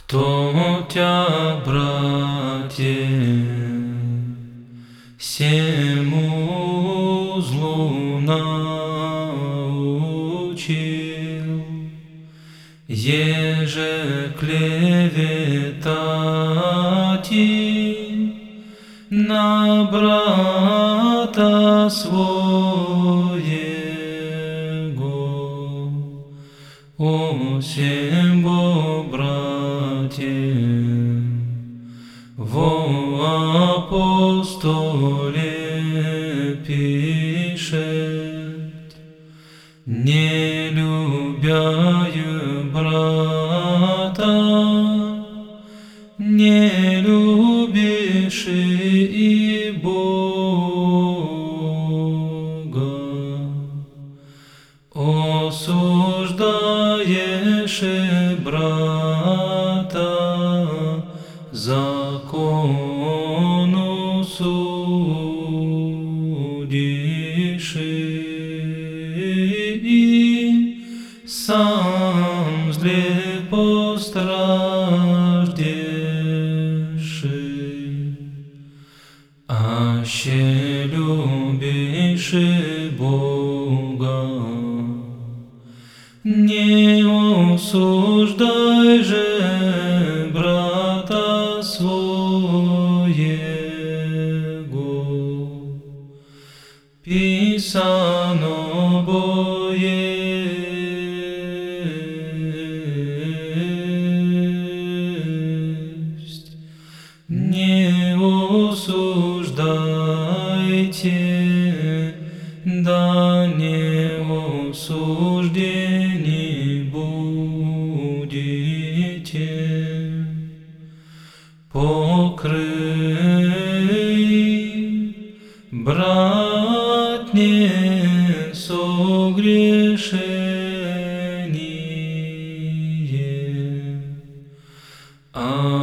Кто тебя, братья, всему злу научил, еже клеветати на брата своего? О семь братья, во апостоле пишет, не любя брата, не любишь и Бога, осуждаешь брата, закону судишь и сам зле постраждешь. Аще любишь Бога, не осуждай же брата своего. Писано бо есть, не осуждайте, да не осуждени будете. Покрый, брат, не согрешение,